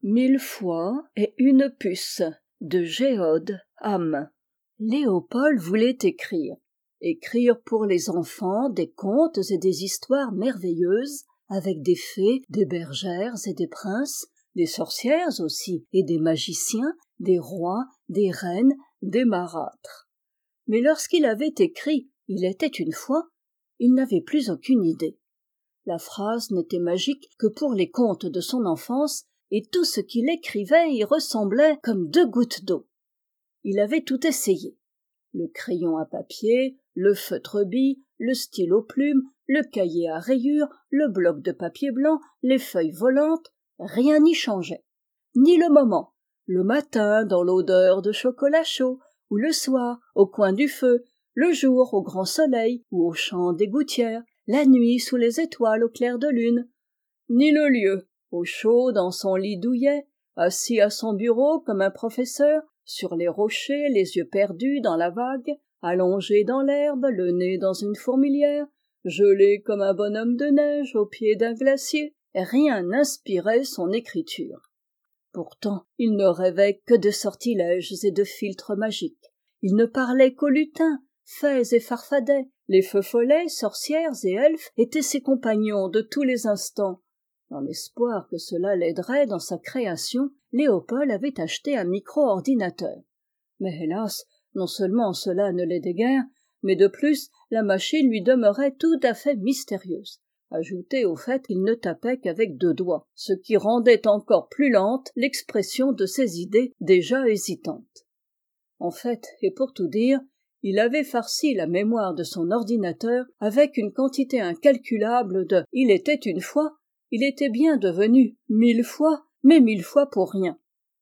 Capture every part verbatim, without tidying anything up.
Mille fois et une puce de Géode Ham. Léopold voulait écrire. Écrire pour les enfants des contes et des histoires merveilleuses, avec des fées, des bergères et des princes, des sorcières aussi, et des magiciens, des rois, des reines, des marâtres. Mais lorsqu'il avait écrit « Il était une fois », il n'avait plus aucune idée. La phrase n'était magique que pour les contes de son enfance, et tout ce qu'il écrivait y ressemblait comme deux gouttes d'eau. Il avait tout essayé. Le crayon à papier, le feutre bille, le stylo plume, le cahier à rayures, le bloc de papier blanc, les feuilles volantes, rien n'y changeait. Ni le moment, le matin dans l'odeur de chocolat chaud, ou le soir au coin du feu, le jour au grand soleil ou au chant des gouttières, la nuit sous les étoiles au clair de lune, ni le lieu, au chaud dans son lit douillet, assis à son bureau comme un professeur, sur les rochers, les yeux perdus dans la vague, allongé dans l'herbe, le nez dans une fourmilière, gelé comme un bonhomme de neige au pied d'un glacier, rien n'inspirait son écriture. Pourtant, il ne rêvait que de sortilèges et de philtres magiques. Il ne parlait qu'aux lutins, fées et farfadets. Les feux follets, sorcières et elfes étaient ses compagnons de tous les instants. Dans l'espoir que cela l'aiderait dans sa création, Léopold avait acheté un micro-ordinateur. Mais hélas, non seulement cela ne l'aidait guère, mais de plus, la machine lui demeurait tout à fait mystérieuse. Ajouté au fait qu'il ne tapait qu'avec deux doigts, ce qui rendait encore plus lente l'expression de ses idées déjà hésitantes. En fait, et pour tout dire, il avait farci la mémoire de son ordinateur avec une quantité incalculable de « il était une fois », il était bien devenu mille fois, mais mille fois pour rien.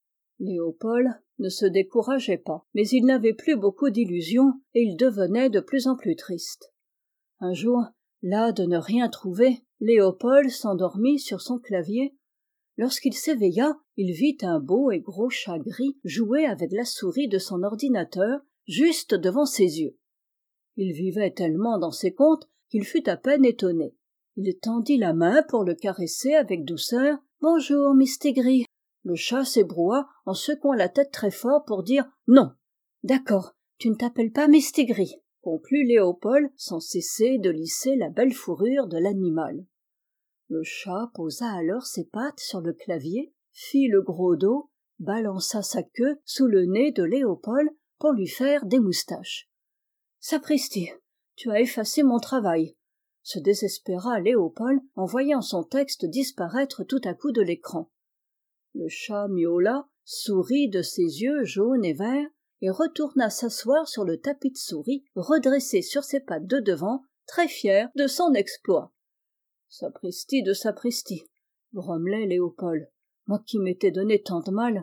Léopold ne se décourageait pas, mais il n'avait plus beaucoup d'illusions et il devenait de plus en plus triste. Un jour, las de ne rien trouver, Léopold s'endormit sur son clavier. Lorsqu'il s'éveilla, il vit un beau et gros chat gris jouer avec la souris de son ordinateur, juste devant ses yeux. Il vivait tellement dans ses contes qu'il fut à peine étonné. Il tendit la main pour le caresser avec douceur. « Bonjour, Mistigris !» Le chat s'ébroua en secouant la tête très fort pour dire « Non !»« D'accord, tu ne t'appelles pas Mistigris !» conclut Léopold sans cesser de lisser la belle fourrure de l'animal. Le chat posa alors ses pattes sur le clavier, fit le gros dos, balança sa queue sous le nez de Léopold pour lui faire des moustaches. « Sapristi, tu as effacé mon travail !» se désespéra Léopold en voyant son texte disparaître tout à coup de l'écran. Le chat miaula, sourit de ses yeux jaunes et verts, et retourna s'asseoir sur le tapis de souris, redressé sur ses pattes de devant, très fier de son exploit. « Sapristi de sapristi !» grommelait Léopold. « Moi qui m'étais donné tant de mal !»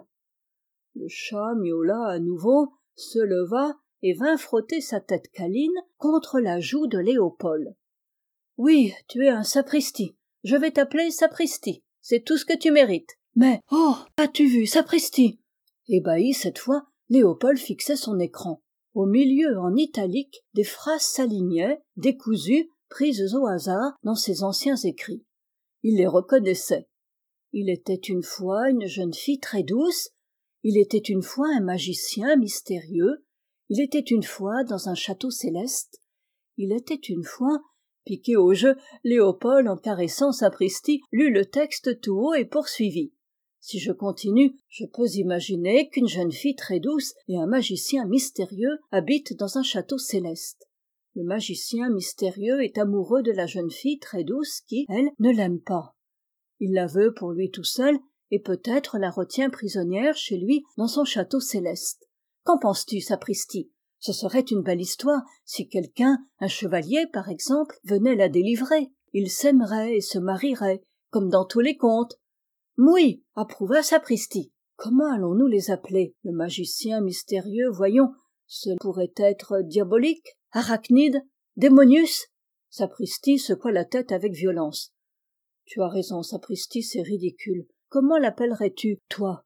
Le chat miaula à nouveau, se leva et vint frotter sa tête câline contre la joue de Léopold. « Oui, tu es un sapristi. Je vais t'appeler Sapristi. C'est tout ce que tu mérites. Mais, oh, as-tu vu, Sapristi ?» Ébahi cette fois, Léopold fixait son écran. Au milieu, en italique, des phrases s'alignaient, décousues, prises au hasard dans ses anciens écrits. Il les reconnaissait. Il était une fois une jeune fille très douce. Il était une fois un magicien mystérieux. Il était une fois dans un château céleste. Il était une fois... Piqué au jeu, Léopold, en caressant Sapristi, lut le texte tout haut et poursuivit. Si je continue, je peux imaginer qu'une jeune fille très douce et un magicien mystérieux habitent dans un château céleste. Le magicien mystérieux est amoureux de la jeune fille très douce qui, elle, ne l'aime pas. Il la veut pour lui tout seul et peut-être la retient prisonnière chez lui dans son château céleste. Qu'en penses-tu, Sapristi ? Ce serait une belle histoire si quelqu'un, un chevalier par exemple, venait la délivrer. Ils s'aimeraient et se marieraient, comme dans tous les contes. Moui, approuva Sapristi. Comment allons-nous les appeler? Le magicien mystérieux, voyons, ce pourrait être diabolique, arachnide, démonius? Sapristi secoua la tête avec violence. Tu as raison, Sapristi, c'est ridicule. Comment l'appellerais-tu, toi?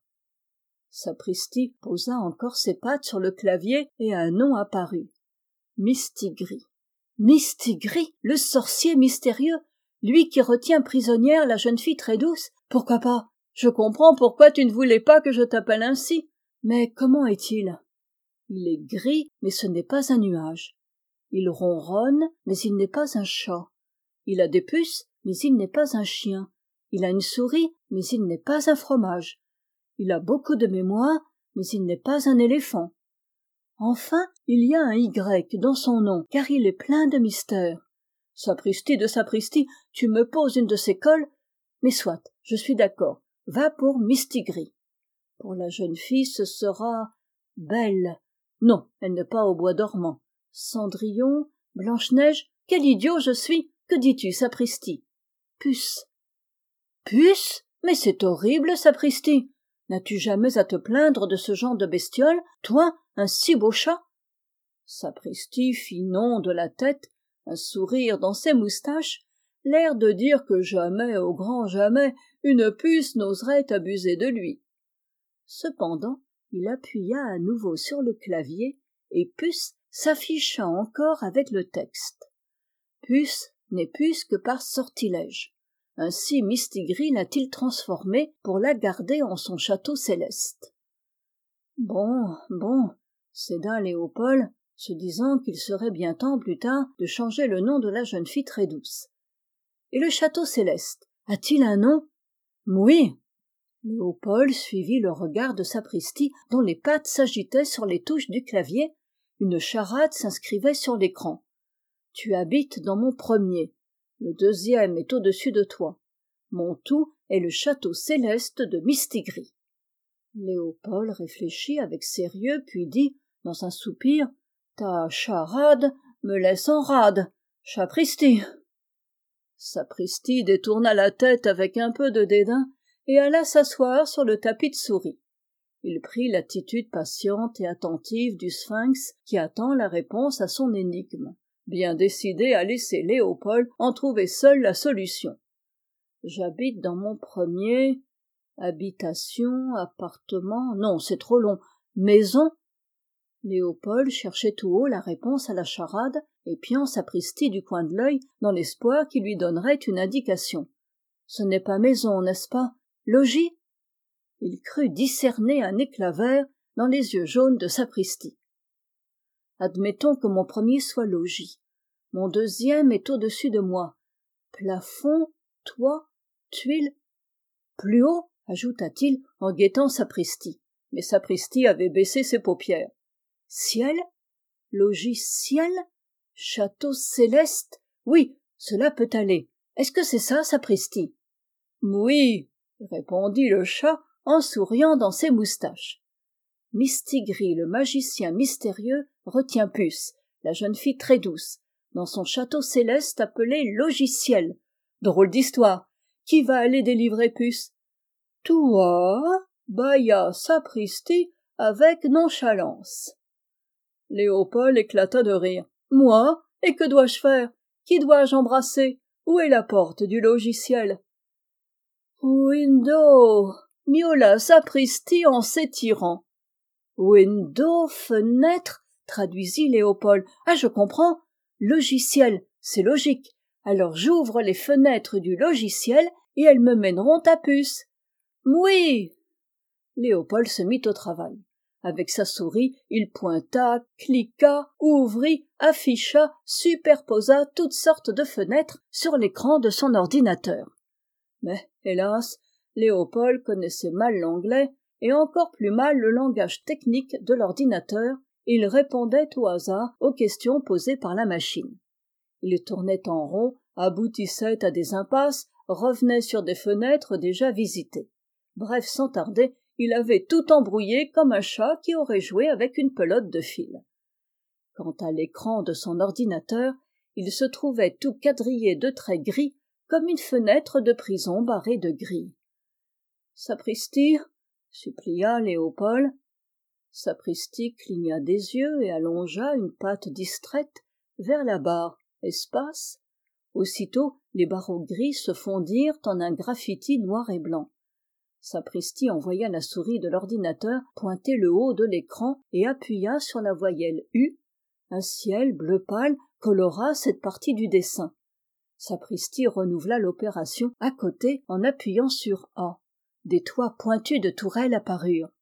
Sapristi posa encore ses pattes sur le clavier et un nom apparut. Mistigris. Mistigris, le sorcier mystérieux, lui qui retient prisonnière la jeune fille très douce, pourquoi pas? Je comprends pourquoi tu ne voulais pas que je t'appelle ainsi. Mais comment est-il? Il est gris, mais ce n'est pas un nuage. Il ronronne, mais il n'est pas un chat. Il a des puces, mais il n'est pas un chien. Il a une souris, mais il n'est pas un fromage. Il a beaucoup de mémoire, mais il n'est pas un éléphant. Enfin, il y a un Y dans son nom, car il est plein de mystères. Sapristi de sapristi, tu me poses une de ces colles, mais soit, je suis d'accord, va pour Mistigris. Pour la jeune fille, ce sera Belle. Non, elle n'est pas au bois dormant. Cendrillon, Blanche-Neige, quel idiot je suis! Que dis-tu, sapristi? Puce. Puce? Mais c'est horrible, sapristi! N'as-tu jamais à te plaindre de ce genre de bestiole, toi, un si beau chat? Sapristi fit non de la tête, un sourire dans ses moustaches, l'air de dire que jamais, au grand jamais, une puce n'oserait abuser de lui. Cependant, il appuya à nouveau sur le clavier, et Puce s'afficha encore avec le texte. Puce n'est puce que par sortilège. Ainsi Mistigris l'a-t-il transformée pour la garder en son château céleste. Bon, bon, céda Léopold, se disant qu'il serait bien temps plus tard de changer le nom de la jeune fille très douce. Et le château céleste, a-t-il un nom? Oui. Léopold suivit le regard de sapristi dont les pattes s'agitaient sur les touches du clavier. Une charade s'inscrivait sur l'écran. Tu habites dans mon premier. Le deuxième est au-dessus de toi. Mon tout est le château céleste de Mistigris. Léopold réfléchit avec sérieux, puis dit, dans un soupir, « Ta charade me laisse en rade, sapristi !» Sapristi détourna la tête avec un peu de dédain et alla s'asseoir sur le tapis de souris. Il prit l'attitude patiente et attentive du sphinx qui attend la réponse à son énigme, bien décidé à laisser Léopold en trouver seul la solution. J'habite dans mon premier... Habitation, appartement... Non, c'est trop long. Maison? Léopold cherchait tout haut la réponse à la charade, épiant sapristi du coin de l'œil dans l'espoir qu'il lui donnerait une indication. Ce n'est pas maison, n'est-ce pas? Logis? Il crut discerner un éclat vert dans les yeux jaunes de sapristi. Admettons que mon premier soit logis. Mon deuxième est au-dessus de moi. Plafond, toit, tuiles. Plus haut, ajouta-t-il en guettant sapristi. Mais sapristi avait baissé ses paupières. Ciel? Logis ciel? Château céleste? Oui, cela peut aller. Est-ce que c'est ça, sapristi? Oui, répondit le chat en souriant dans ses moustaches. Mistigris, le magicien mystérieux, retient Puce, la jeune fille très douce, dans son château céleste appelé logiciel. Drôle d'histoire. Qui va aller délivrer Puce? Toi, bâilla sapristi avec nonchalance. Léopold éclata de rire. Moi? Et que dois-je faire? Qui dois-je embrasser? Où est la porte du logiciel? Window, miaula sapristi en s'étirant. Window, fenêtre, traduisit Léopold. Ah, je comprends. Logiciel, c'est logique. Alors j'ouvre les fenêtres du logiciel et elles me mèneront à Puce. Oui. Léopold se mit au travail. Avec sa souris, il pointa, cliqua, ouvrit, afficha, superposa toutes sortes de fenêtres sur l'écran de son ordinateur. Mais, hélas, Léopold connaissait mal l'anglais et encore plus mal le langage technique de l'ordinateur, et il répondait au hasard aux questions posées par la machine. Il tournait en rond, aboutissait à des impasses, revenait sur des fenêtres déjà visitées. Bref, sans tarder, il avait tout embrouillé comme un chat qui aurait joué avec une pelote de fil. Quant à l'écran de son ordinateur, il se trouvait tout quadrillé de traits gris, comme une fenêtre de prison barrée de gris. « Sapristi !» supplia Léopold. Sapristi cligna des yeux et allongea une patte distraite vers la barre. Espace. Aussitôt, les barreaux gris se fondirent en un graffiti noir et blanc. Sapristi envoya la souris de l'ordinateur pointer le haut de l'écran et appuya sur la voyelle U. Un ciel bleu pâle colora cette partie du dessin. Sapristi renouvela l'opération à côté en appuyant sur A. des toits pointus de tourelles apparurent.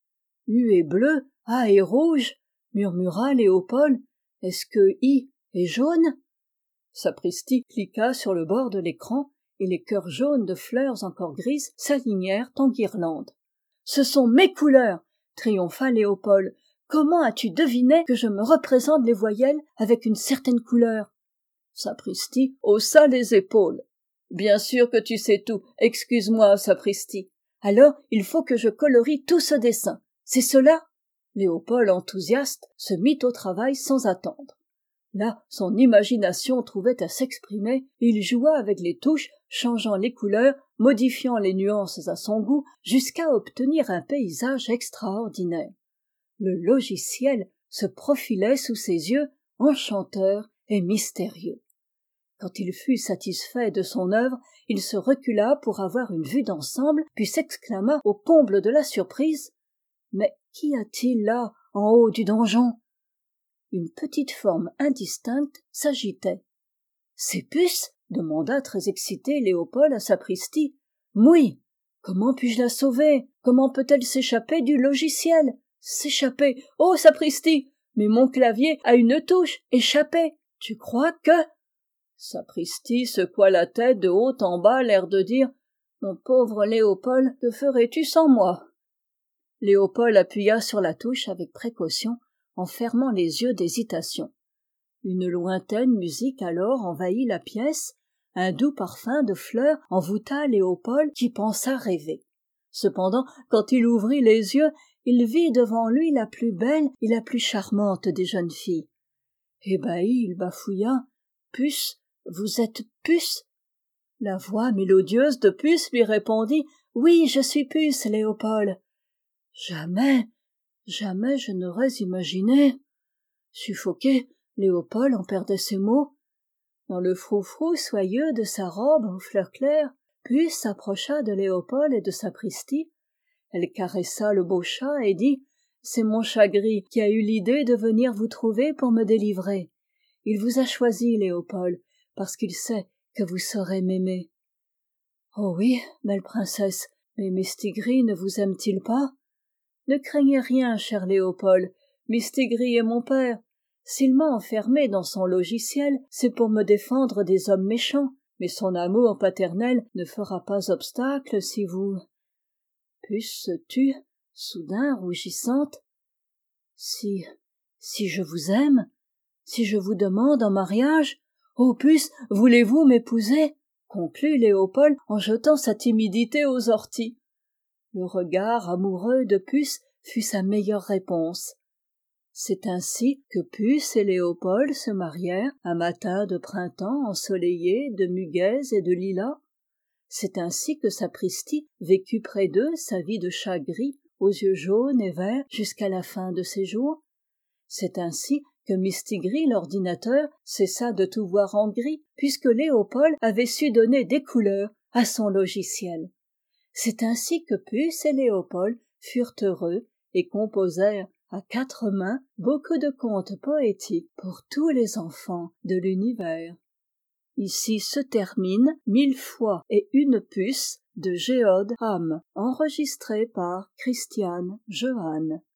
U est bleu, A est rouge, murmura Léopold. Est-ce que I est jaune? Sapristi cliqua sur le bord de l'écran et les cœurs jaunes de fleurs encore grises s'alignèrent en guirlandes. Ce sont mes couleurs, triompha Léopold. Comment as-tu deviné que je me représente les voyelles avec une certaine couleur? Sapristi haussa les épaules. Bien sûr que tu sais tout, excuse-moi, Sapristi. Alors il faut que je colorie tout ce dessin. C'est cela? Léopold, enthousiaste, se mit au travail sans attendre. Là, son imagination trouvait à s'exprimer, et il joua avec les touches, changeant les couleurs, modifiant les nuances à son goût, jusqu'à obtenir un paysage extraordinaire. Le logiciel se profilait sous ses yeux, enchanteur et mystérieux. Quand il fut satisfait de son œuvre, il se recula pour avoir une vue d'ensemble, puis s'exclama au comble de la surprise: « Mais qu'y a-t-il là, en haut du donjon ?» Une petite forme indistincte s'agitait. « C'est Puce ?» demanda très excité Léopold à Sapristi. « Moui ! Comment puis-je la sauver? Comment peut-elle s'échapper du logiciel? S'échapper? Oh, Sapristi! Mais mon clavier a une touche! Échapper! Tu crois que… » Sapristi secoua la tête de haut en bas, l'air de dire: « Mon pauvre Léopold, que ferais-tu sans moi ?» Léopold appuya sur la touche avec précaution, en fermant les yeux d'hésitation. Une lointaine musique alors envahit la pièce, un doux parfum de fleurs envoûta Léopold qui pensa rêver. Cependant, quand il ouvrit les yeux, il vit devant lui la plus belle et la plus charmante des jeunes filles. Ébahi, il bafouilla: « Puce, vous êtes Puce ?» La voix mélodieuse de Puce lui répondit: « Oui, je suis Puce, Léopold. » Jamais, jamais je n'aurais imaginé. Suffoqué, Léopold en perdait ses mots. Dans le froufrou soyeux de sa robe aux fleurs claires, Puce s'approcha de Léopold et de Sapristi. Elle caressa le beau chat et dit: « C'est mon chat gris qui a eu l'idée de venir vous trouver pour me délivrer. Il vous a choisi, Léopold, parce qu'il sait que vous saurez m'aimer. »« Oh oui, belle princesse, mais Mistigris ne vous aime-t-il pas? » Ne craignez rien, cher Léopold, Mistigris est mon père. S'il m'a enfermé dans son logiciel, c'est pour me défendre des hommes méchants, mais son amour paternel ne fera pas obstacle si vous… » Puce se tut, soudain rougissante. « Si, si je vous aime, si je vous demande en mariage, ô Puce, voulez-vous m'épouser ?» conclut Léopold en jetant sa timidité aux orties. Le regard amoureux de Puce fut sa meilleure réponse. C'est ainsi que Puce et Léopold se marièrent un matin de printemps ensoleillé de muguets et de lilas. C'est ainsi que Sapristi vécut près d'eux sa vie de chat gris aux yeux jaunes et verts jusqu'à la fin de ses jours. C'est ainsi que Mistigris l'ordinateur cessa de tout voir en gris, puisque Léopold avait su donner des couleurs à son logiciel. C'est ainsi que Puce et Léopold furent heureux et composèrent à quatre mains beaucoup de contes poétiques pour tous les enfants de l'univers. Ici se termine Mille fois et une puce de Géode Ham, enregistré par Christiane Jehanne.